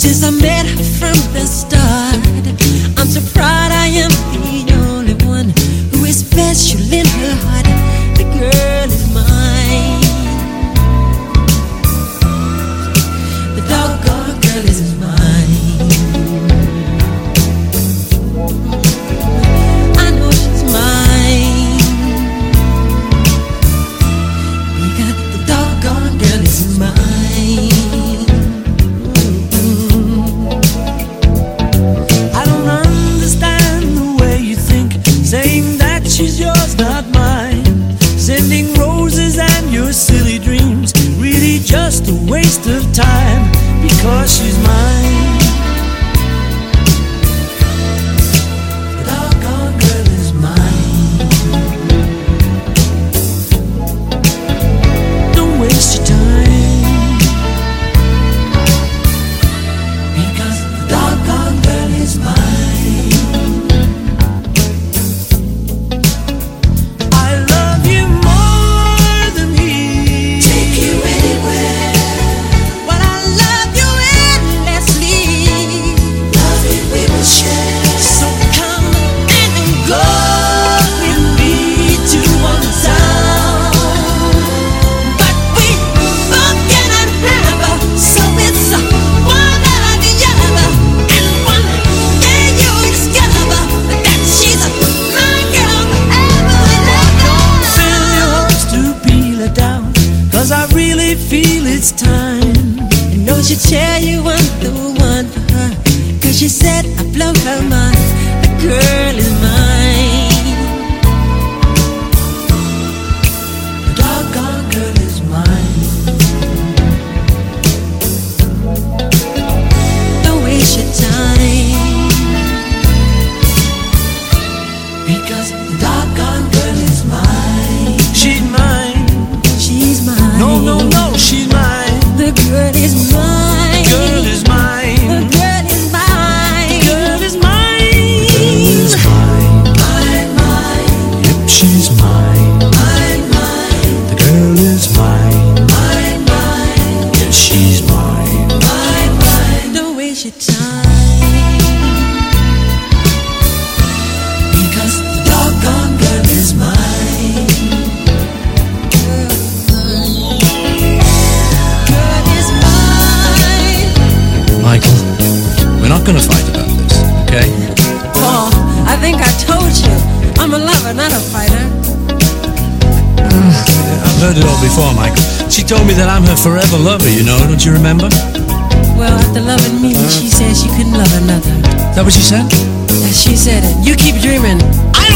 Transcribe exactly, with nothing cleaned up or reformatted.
Since I met her from the start, I'm so proud I am the only one who is special in her heart. The girl is mine. The doggone girl is mine. I know she's mine. Because the doggone girl is mine. Saying that she's yours, not mine. Sending roses and your silly dreams, really just a waste of time, because she's mine. The doggone girl is mine. Don't waste your time, because the doggone girl is mine. Feel it's time. And don't you tell you I'm the one for her, 'cause she said I blow her mind. The girl is mine. The doggone girl is mine. Don't waste your time, because the doggone girl is mine. She's mine. She's mine. No, no, no, she's mine. The girl is mine. Girl is mine. The girl is mine. Girl is mine. Girl is mine. Mine, mine. Yep, she's mine. Mine, mine. The girl is mine. Mine, mine. Yes, she's mine. Mine, mine. Don't waste your time, because the doggone girl is mine. Michael, we're not going to fight about this, okay? Paul, I think I told you, I'm a lover, not a fighter. I've heard it all before, Michael. She told me that I'm her forever lover, you know, don't you remember? Well, after loving me, she said she couldn't love another. Is that what she said? And she said it. You keep dreaming. I